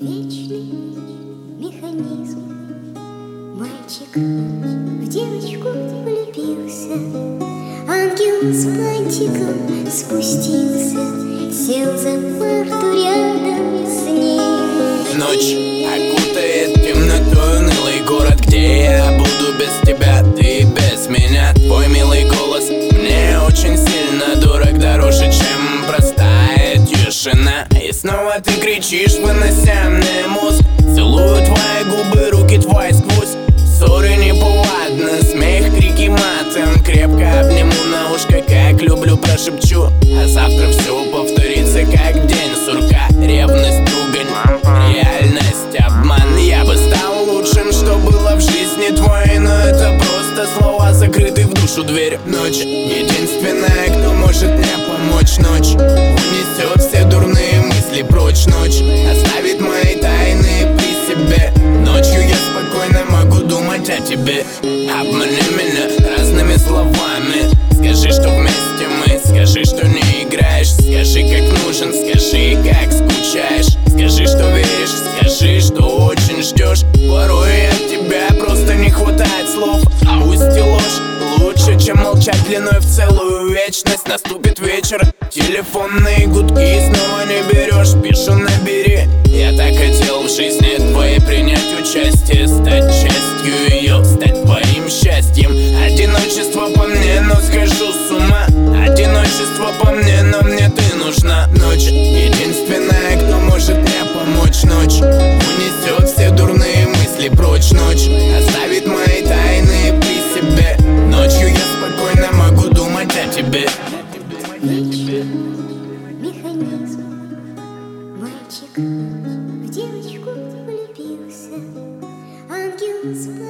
Вечный механизм. Мальчик в девочку влюбился, ангел с бантиком спустился, сел за парту рядом с ним. Ночь окутает темнотой унылый город, где я буду без тебя, ты без меня. Твой милый голос мне очень сильно дорог, дороже, чем простая тишина. И снова ты кричишь, вынося мне мозг. Целую твои губы, руки твои сквозь. Ссоры неповадно, смех, крики матом. Крепко обниму на ушко, как люблю, прошепчу. А завтра все повторится, как день сурка. Ревность, ругань, реальность, обман. Я бы стал лучшим, что было в жизни твоей, но это просто слова, закрытые в душу дверь. Ночь единственная, кто может мне помочь. Ночь унесет все дурные мысли прочь. Ночь оставит мои тайны при себе. Ночью я спокойно могу думать о тебе. Обмани меня разными словами. Скажи, что вместе мы, скажи, что не играешь. Скажи, как нужен, скажи, как скучаешь. Скажи, что веришь, скажи, что очень ждешь. Порой от тебя просто не хватает слов. Пусть и ложь лучше, чем молчать длиной в целую вечность. Наступит вечер, телефонные гудки снова не берешь. Пишу, набери. Я так хотел в жизни твоей принять участие, стать частью ее, стать твоим счастьем. Одиночество по мне, но схожу с ума. Одиночество по мне, но мне ты нужна. Ночь единственная, кто может мне помочь. Ночь унесет все дурные мысли прочь. Ночь оставит мои тайны при себе. Ночью я спокойно могу думать о тебе. Вечный механизм. Мальчик в девочку влюбился, ангел с